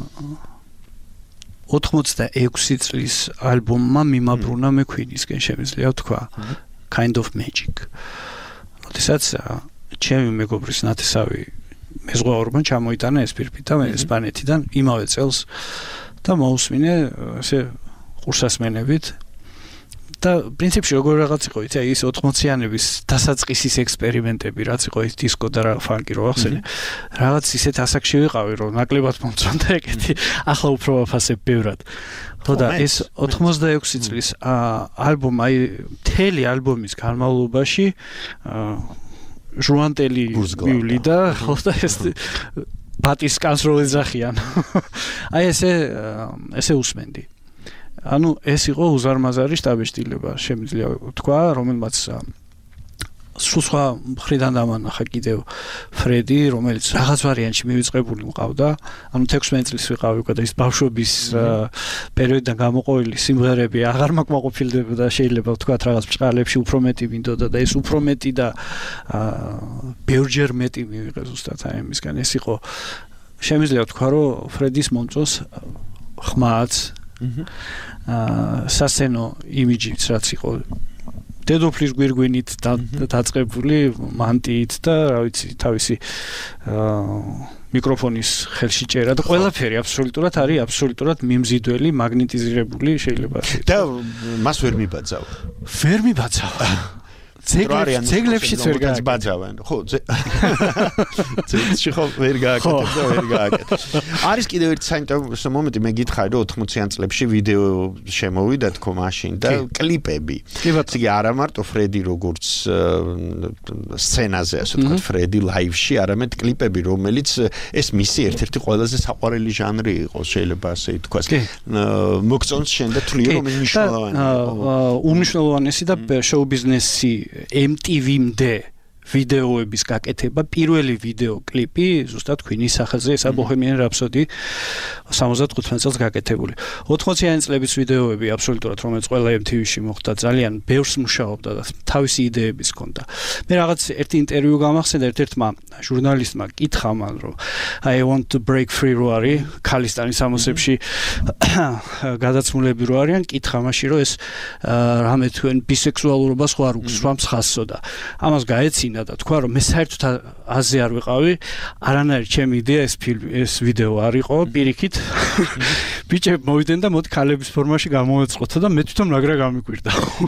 ოცდაექვსი წლის ალბომმა მიმაბრუნა მე Queen-ისკენ, შემიძლია ვთქვა, Kind of Magic. როდესაც ჩემი მეგობრის ნათესავი მეზღვაურმა ჩამოიტანა ეს პირფიტა ესპანეთიდან იმავე წელს და მოусმინე ესე ყურსასმენებით და პრინციპში როგორ რაღაც იყო, იცი, ის ოცდაათიანების დასაწყისის ექსპერიმენტები, რაც იყო ის დისკო და რა ფანკი რო ახსენე. რაღაც ისეთ ასაკში ვიყავი, რომ ნაკლებად მომწონდა ეგეთი, ახლა უფრო ვაფასებ ბევრად. ხო და ეს ოცდაექვსი წლის ალბომი, აი მთელი ალბომის განმავლობაში ჟუანტელი მივლი და ხო და ეს ბატის კანს რო ეძახიან. აი ესე ესე უსმენდი. ანუ ეს იყო უზარმაზარი შტაბეშტილება, შემიძლია ვთქვა, რომელმაც სულ სხვა მხრიდან დამანახა კიდევ ფრედი, რომელიც რაღაც ვარიანტში მივიწყებული მყავდა. ანუ თექვსმეტ წლის ვიყავი უკვე და ის ბავშვობის პერიოდიდან გამოყოლილი სიმღერები აღარ მაკმაყოფილდებოდა, შეიძლება ვთქვათ, რაღაც ბჭყალებში უფრო მეტი მინდოდა და ეს უფრო მეტი და ბევრჯერ მეტი მივიღე ზუსტად აი ამისგან. ეს იყო შემიძლია ვთქვა, რომ ფრედის მომწონს ხმაც აა სასცენო იმიჯიც რაც იყო დედოფლის გვირგვინით დაწყებული მანტიით და რა ვიცი თავისი მიკროფონის ხელში ჭერა და ყველაფერი აბსოლუტურად არის აბსოლუტურად მიმზიდველი, მაგნეტიზირებული შეიძლება და მას ვერ მიბაძავ. ვერ მიბაძავ. ძეგლებშიც ვერ გააძბაძავენ. ხო, ძეგლში ხო ვერ გააკეთებ და ვერ გააკეთებ. არის კიდევ ერთი საინტერესო მომენტი, მე გითხარი, რომ ოცდაათიან წლებში ვიდეო შემოვიდა თქო მაშინ და კლიპები. იგი არა მარტო ფრედი როგორც სცენაზე, ასე ვთქვათ, ფრედი ლაივში, არამედ კლიპები, რომელიც ეს მისი ერთ-ერთი ყველაზე საყვარელი ჟანრი იყო, შეიძლება ასე ითქვას. მოგწონს შენ და თვლი რომ ეს მნიშვნელოვანია. უნიშნელოვანესი და შოუ ბიზნესი M T V-მდე ვიდეოების გაკეთება, პირველი ვიდეო კლიპი ზუსტად Queen-ის სახელზე, ესა Bohemian Rhapsody სამოცდათხუთმეტ წელს გაკეთებული. ოცდაათიანი წლების ვიდეოები აბსოლუტურად, რომელიც ყველა M T V-ში მოხდა, ძალიან ბევრს მუშაობდა და თავისი იდეების ჰქონდა. მე რაღაც ერთი ინტერვიუ გამახსენდა ერთ-ერთმა ჟურნალისტმა, კითხა მან, რომ I want to break free რო არის, ქალისტანის სამოსებში გადაცმულები რო არიან, კითხა მაშინ, რომ ეს რამე თქვენ ბისექსუალურობას ხო არ უგსვამს ხაზსო და ამას გაეცინა და თქვა რომ მე საერთოდ აზე არ ვიყავი, არანაირი ჩემი იდეა ეს ფილმი, ეს ვიდეო არ იყო, პირიქით. ბიჭები მოვიდნენ და მოდი ქალების ფორმაში გამოვეწყოთ და მე თვითონ მაგრა გამიკვირდა.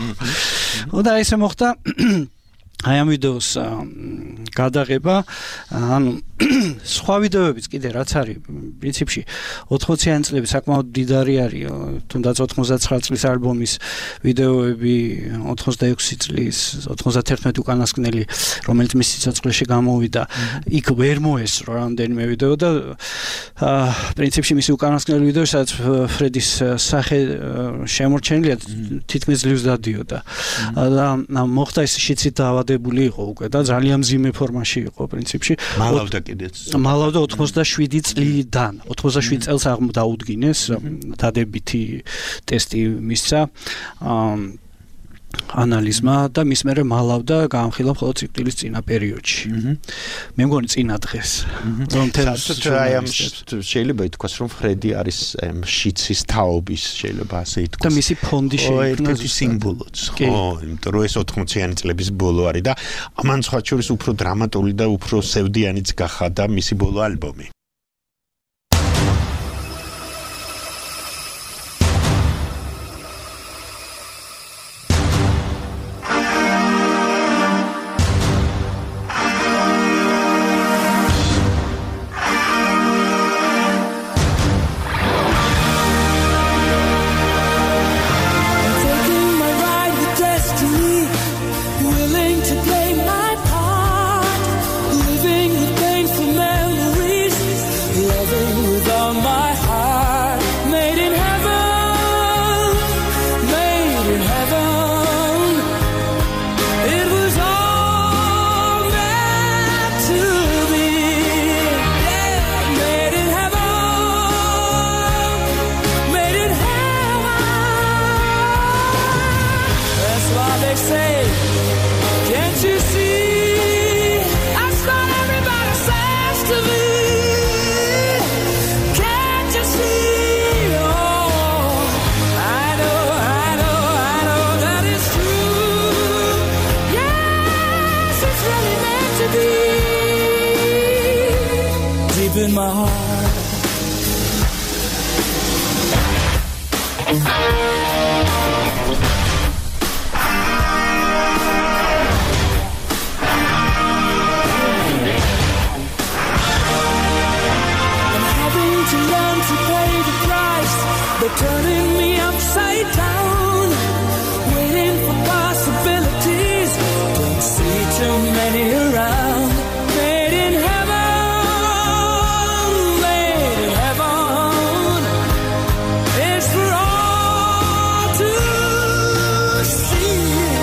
და ესე მოხდა აი ამ ვიდეოს გადაღება, ანუ სხვა ვიდეოებიც კიდე რაც არის, პრინციპში ოცდაათიანი წლები საკმაოდ დიდარი არის, თუნდაც ოცდაათცხრა წლის ალბომის ვიდეოები, ოცდაექვსი წლის, ოცდაათერთმეტი უკანასკნელი, რომელიც მის სიცოცხლეში გამოვიდა, იქ ვერ მოესწრო რამდენიმე ვიდეო და პრინციპში მისი უკანასკნელი ვიდეო, სადაც ფრედის სახე შემორჩენილია, თითქმის ძლივს დადიოდა. და მოხდა ის შიცით დაავადებული იყო უკვე და ძალიან მძიმე ფორმაში იყო პრინციპში. მალავდა კიდეც. მალავდა ოცდაშვიდი წლიდან. ოცდაშვიდი წელს აღმოაუდგინეს, დადებითი ტესტი მისცა ანალიზმა და მის მერე მალავდა გაამხილა მხოლოდ სიკვდილის წინა პერიოდში. მე მგონი წინა დღეს. რომ შეიძლება ითქვას, რომ ფრედი არის შიცის თაობის, შეიძლება ასე ითქვას. და მისი ფონდი შეიქმნა სიმბოლოც. ხო, იმიტომ რომ ეს ოცდაათიანი წლების ბოლო არის და ამან სხვა შორის უფრო დრამატული და უფრო სევდიანიც გახადა მისი ბოლო ალბომი. deep in my heart. I'm having to learn to pay the price. They're turning me upside down, waiting for possibilities. Don't see too many around. Made in heaven, made in heaven. It's for all to see.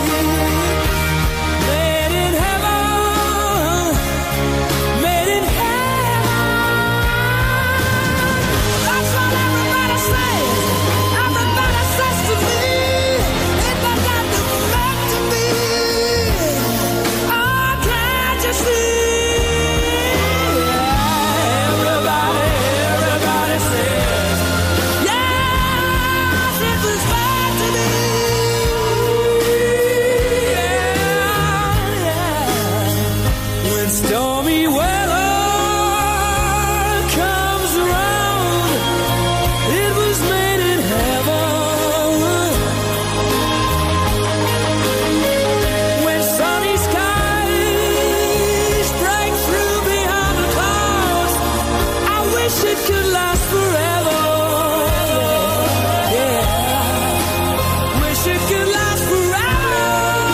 Made in heaven, made in heaven. That's what everybody says. Everybody says to me, it doesn't have to back to me. Oh, can't you see? Everybody, everybody says, yes, it was meant to be. Yeah, yeah. When stormy weather comes around, it was made in heaven. When sunny skies break through behind the clouds, I wish it could last forever. Yeah, wish it could last forever.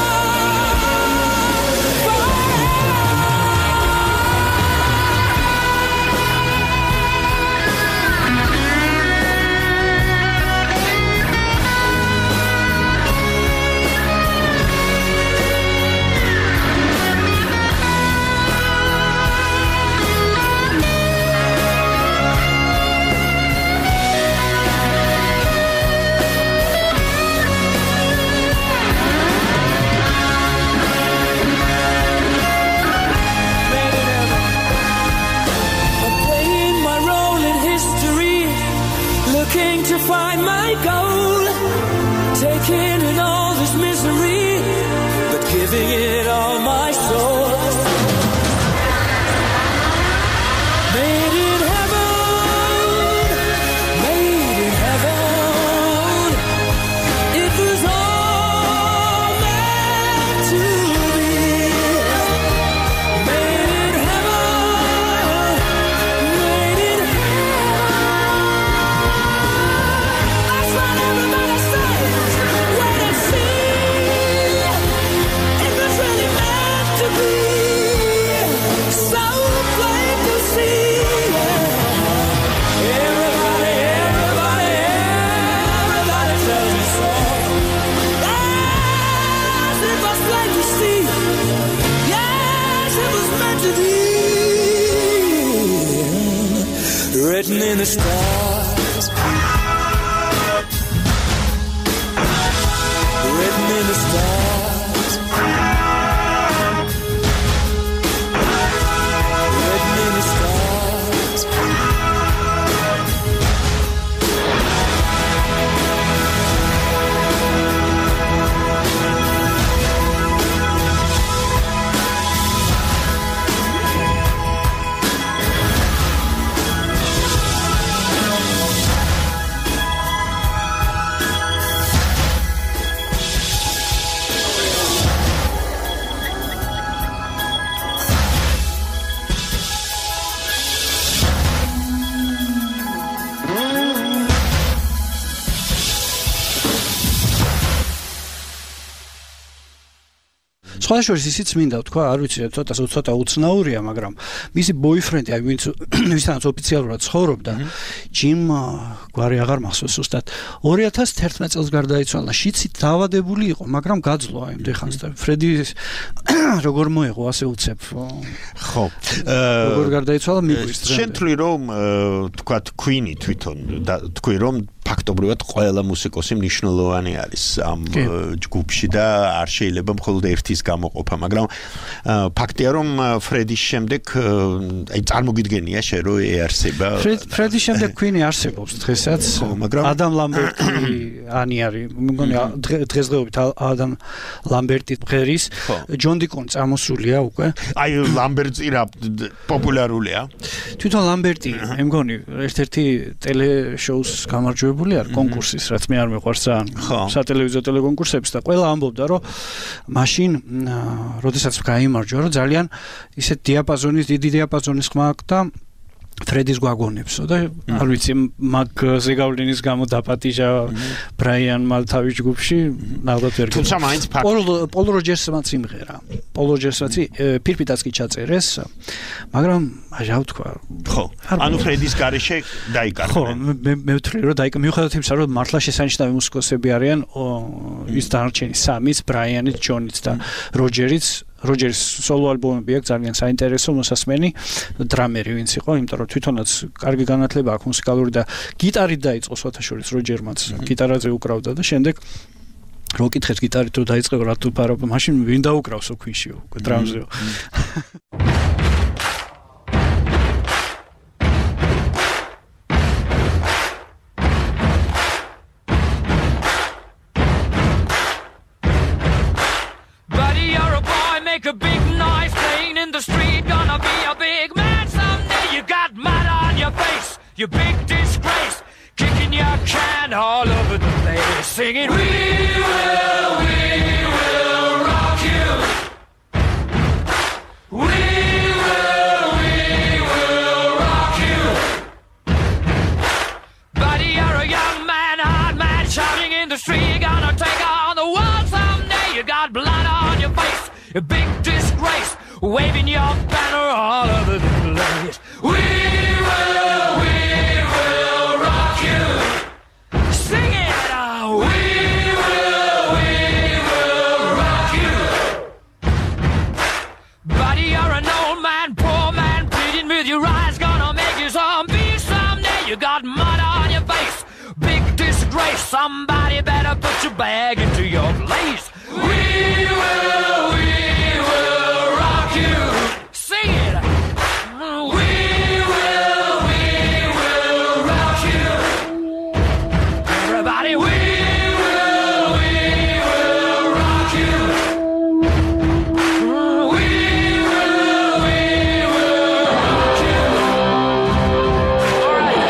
I'm playing my role in history, looking to find my goal, taking in all this misery, but giving it all my soul. Made in heaven, made in heaven. It was all meant to be. Made in heaven, made in heaven. That's what everybody says. Wait and see. It was really meant to be. So plain to see. Everybody, everybody, everybody tells me so. Yes, it was plain to see. Yes, it was meant to be. Written in the stars. Written in the stars. Written in the stars. სხვადასხვა ისიც მინდა თქვა, არ ვიცი, ცოტა ცოტა უცნაურია, მაგრამ მისი ბოიფრენდი, აი ვინც ვისთანაც ოფიციალურად ცხოვრობდა, ჯიმ გვარი აღარ მახსოვს ზუსტად, ორი ათას თერთმეტ წელს გარდაიცვალა. შიცით დაავადებული იყო, მაგრამ გაძლო აი მდეხანს და ფრედი როგორ მოეღო, ასე უცებ. ხო. როგორ გარდაიცვალა მიგვისწრებდა. შენ თვლი რომ თქვა Queen-ი თვითონ თქვი რომ ფაქტობრივად ყველა მუსიკოსი მნიშვნელოვანი არის ამ ჯგუფში და არ შეიძლება მხოლოდ ერთის გამოყოფა, მაგრამ ფაქტია რომ ფრედის შემდეგ აი წარმოგიდგენია შე რომ ეარსება ფრედის შემდეგ Queen-ი არსებობს დღესაც, მაგრამ ადამ ლამბერტი ანი არის, მგონი დღესდღეობით ადამ ლამბერტი ღერის, ჯონ დიკონი წამოსულია უკვე. აი ლამბერტი რა პოპულარულია? თვითონ ლამბერტი, მე მგონი ერთ-ერთი ტელეშოუს გამარჯვებული არის კონკურსის, რაც მე არ მიყვარს ძალიან სატელევიზიო ტელეკონკურსების და ყველა ამბობდა რომ მაშინ როდესაც გაიმარჯვა რომ ძალიან ისე დიაპაზონის დიდი დიაპაზონის ხმა აქვს და ფრედის გვაგონებსო და არ ვიცი მაგ ზეგავლენის გამო დაპატიჟა ბრაიანმა თავის ჯგუფში ნახოთ ვერ თუმცა მაინც პოლ როჯერსმა სიმღერა პოლ როჯერსმაც ფირფიტაც კი ჩაწერეს მაგრამ რა ვთქვა ხო ანუ ფრედის გარეშე დაიკარგნენ ხო მე მე ვთვლი რომ დაიკარგნენ მიუხედავად იმისა რომ მართლა შესანიშნავი მუსიკოსები არიან ის დანარჩენი სამიც ბრაიანიც ჯონიც და როჯერიც როჯერის სოლო ალბომები აქვს ძალიან საინტერესო მოსასმენი დრამერი ვინც იყო, იმიტომ რომ თვითონაც კარგი განათლება აქვს მუსიკალური და გიტარით დაიწყო სოთაშორის როჯერმაც გიტარაზე უკრავდა და შემდეგ რო კითხეს გიტარით რო დაიწყო რა თუ ფარო მაშინ ვინ დაუკრავს ოქვინში უკვე დრამზეო A big noise playing in the street, gonna be a big man someday. You got mud on your face, you big disgrace, kicking your can all over the place, singing, we will, we will rock you. We will, we will rock you. Buddy, you're a young man, hard man, shouting in the street, gonna take on the world someday. You got blood on your face, a big disgrace, waving your banner all over the place. We will, we will rock you. Sing it out. We will, we will rock you. Buddy, you're an old man, poor man, pleading with your eyes, gonna make you zombie someday. You got mud on your face, big disgrace. Somebody better put your bag into your place. We will, we will rock you. Sing it. We will, we will rock you. Everybody, we will, we will rock you. We will, we will rock you. All right.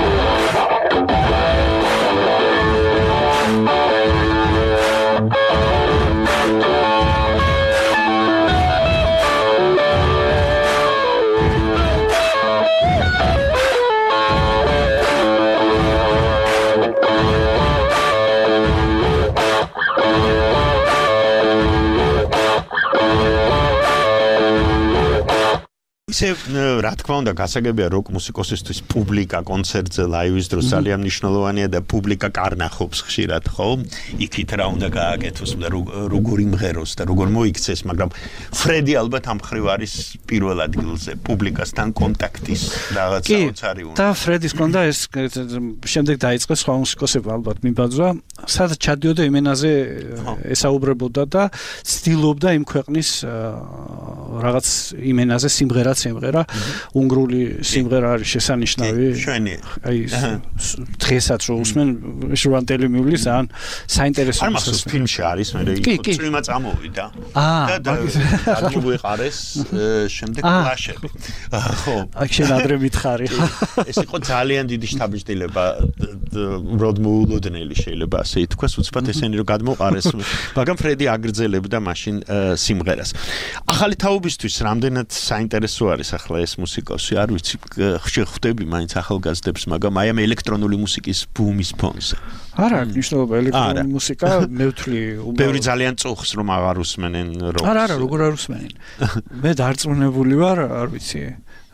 ისე რა თქმა უნდა გასაგებია როკ მუსიკოსისთვის პუბლიკა კონცერტზე ლაივის დროს ძალიან მნიშვნელოვანია და პუბლიკა კარნახობს ხშირად ხო იქით რა უნდა გააკეთოს და როგორ იმღეროს და როგორ მოიქცეს მაგრამ ფრედი ალბათ ამ ხრივ არის პირველ ადგილზე პუბლიკასთან კონტაქტის რაღაც საოცარი უნდა და ფრედის კონდა ეს შემდეგ დაიწყო სხვა მუსიკოსები ალბათ მიბაძვა სადაც ჩადიოდა იმენაზე ესაუბრებოდა და ცდილობდა იმ ქვეყნის რაღაც იმენაზე სიმღერაც სიმღერა უნგრული სიმღერა არის შესანიშნავი ჩვენი აი დღესაც რო უსმენ ჟურნალისტები მიulis ან საინტერესო არ მახსოვს ფილმში არის მე იყო წვიმა წამოვიდა და დაგვიყარეს შემდეგ კლაშები ხო აქ შენ ადრე მითხარი ეს იყო ძალიან დიდი შთაბეჭდილება უბრალოდ მოულოდნელი შეიძლება ასე ითქვას უცბად ესენი რომ გადმოყარეს მაგრამ ფრედი აგრძელებდა მაშინ სიმღერას ახალი თაობისთვის რამდენად საინტერესო არის ახლა ეს მუსიკოსი არ ვიცი ხშირ ხვდები მაინც ახალგაზრდებს მაგრამ აი ამ ელექტრონული მუსიკის ბუმის ფონზე არა მნიშვნელობა ელექტრონული მუსიკა მე ვთვლი ბევრი ძალიან წუხს რომ აღარ უსმენენ როკს არა არა როგორ არ უსმენენ მე დარწმუნებული ვარ არ ვიცი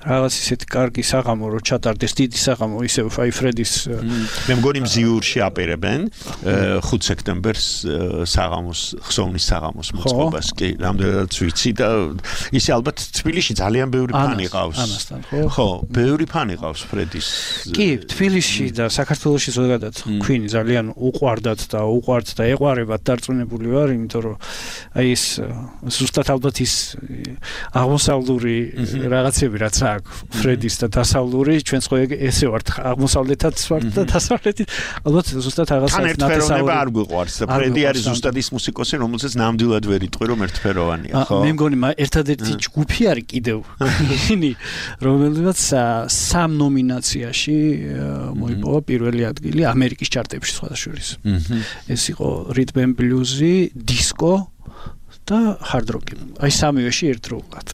რაღაც ისეთი კარგი საღამო რო ჩატარდეს დიდი საღამო ისევ აი ფრედის მე მგონი მზიურში აპირებენ ხუთ სექტემბერს საღამოს ხსოვნის საღამოს მოწყობას კი რამდენადაც ვიცი და ისე ალბათ თბილისში ძალიან ბევრი ფანი ყავს ანასთან ხო ხო ბევრი ფანი ყავს ფრედის კი თბილისში და საქართველოში ზოგადად ქვინი ძალიან უყვარდათ და უყვართ და ეყვარებათ დარწმუნებული ვარ იმიტომ რომ აი ეს ზუსტად ალბათ ის აღმოსავლური რაღაცები რაც აქვს ფრედის და დასავლური ჩვენც ხო ესე ვართ აღმოსავლეთაც ვართ და დასავლეთით ალბათ ზუსტად რაღაცას ნათესაური არ გვიყვარს და ფრედი არის ზუსტად ის მუსიკოსი რომელსაც ნამდვილად ვერ იტყვი რომ ერთფეროვანია ხო მე მგონი ერთადერთი ჯგუფი არის კიდევ ისინი რომელსაც სამ ნომინაციაში მოიპოვა პირველი ადგილი ამერიკის ჩარტებში სხვადასხვა ეს იყო rhythm and blues-ი დისკო და hard rock-ი აი სამივეში ერთდროულად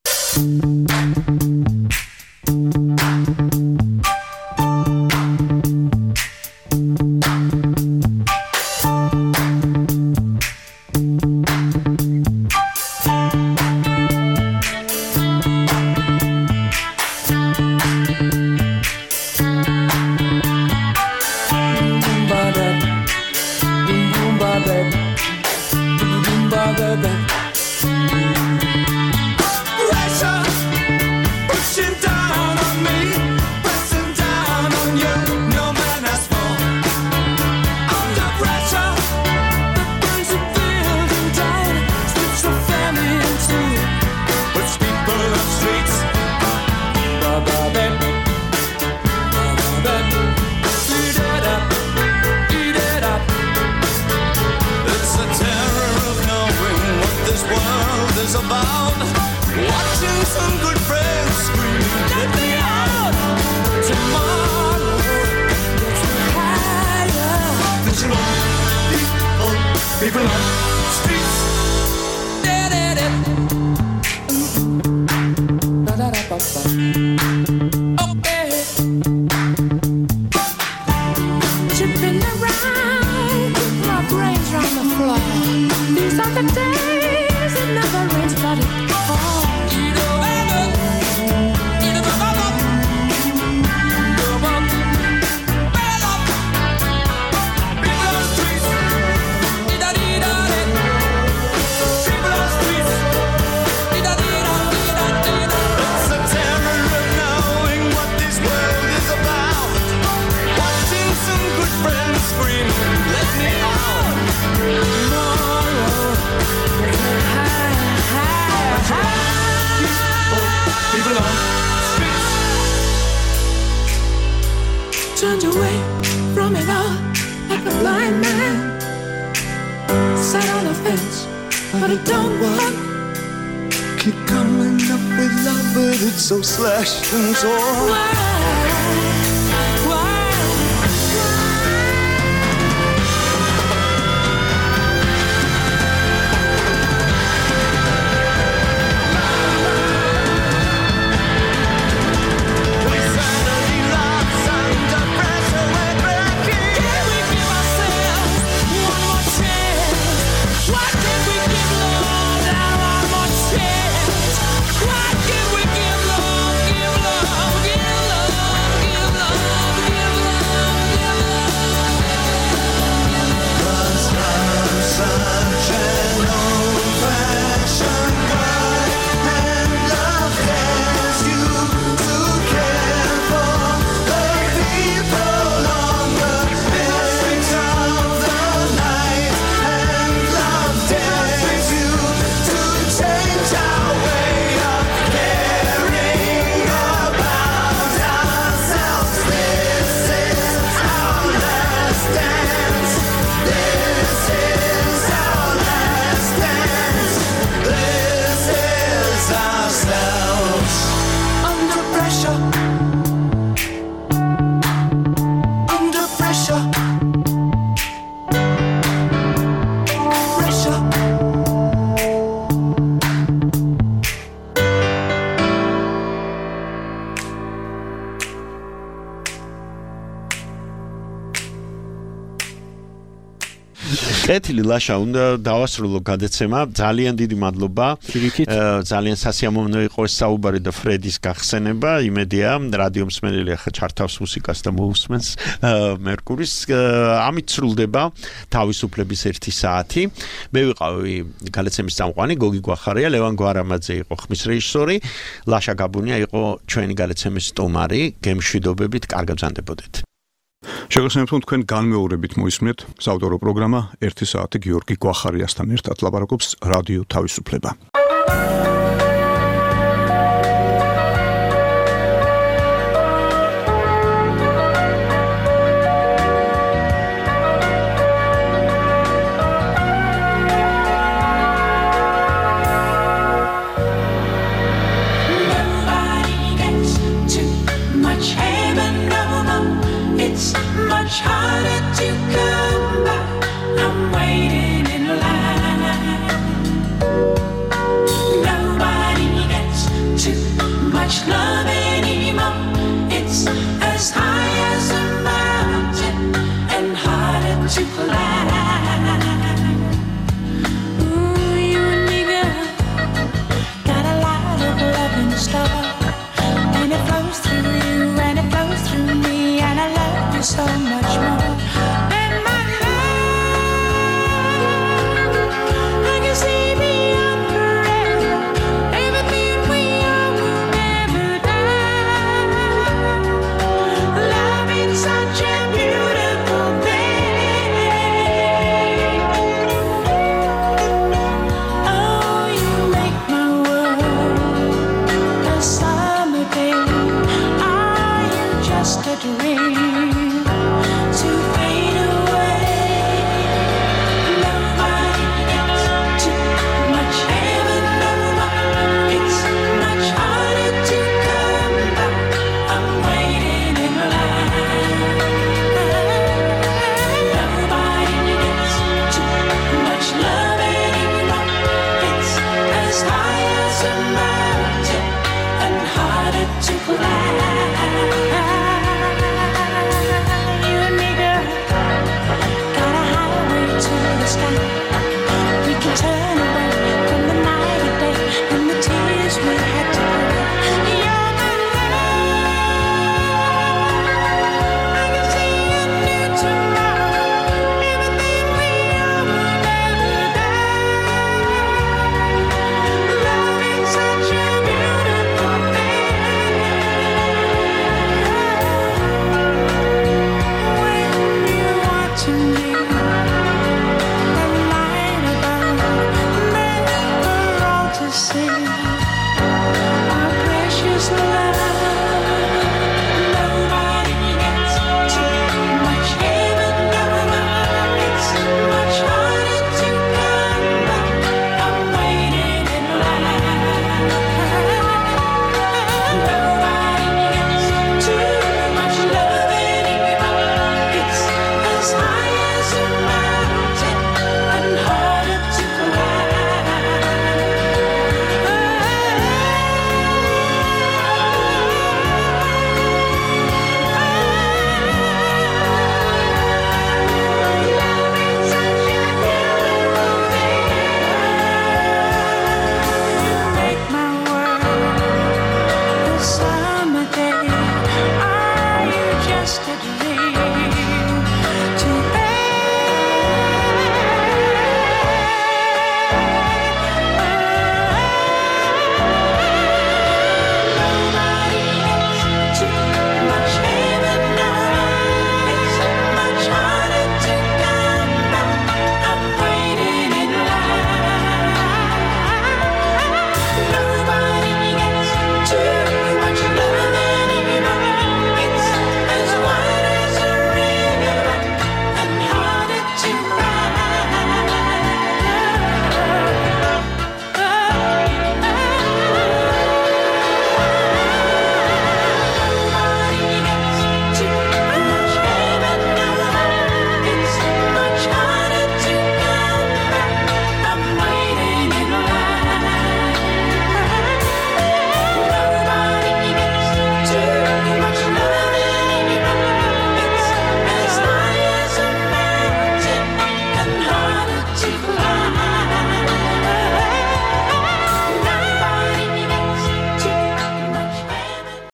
Turned away from it all like a blind man. Sat on the fence, but it don't work. Keep coming up with love, but it's so slashed and torn. Why? Why? Why can't we give love, give love, give love? კეთილი ლაშა, უნდა დავასრულო გადაცემა. ძალიან დიდი მადლობა. ძალიან სასიამოვნო იყო ეს საუბარი და ფრედის გახსენება. იმედია, რადიო მსმენელი ახლა ჩართავს მუსიკას და მოусმენს მერკურის. ამით სრულდება თავისუფლების ერთი საათი. მე ვიყავი გადაცემის წამყვანი გოგი გვახარია, ლევან გვარამაძე იყო ხმის რეჟისორი, ლაშა გაბუნია იყო ჩვენი გადაცემის სტუმარი. გემშვიდობებით, კარგად ბრძანდებოდეთ. შეგახსენებთ, რომ თქვენ განმეორებით მოისმენთ საავტორო პროგრამა ერთი საათი გიორგი გვახარიასთან ერთად ლაპარაკობს რადიო თავისუფლება. So much more than my love. I can see beyond forever. Everything we are will never die. Love is such a beautiful thing. Oh, you make my world a summer day. Are you just a dream? To climb.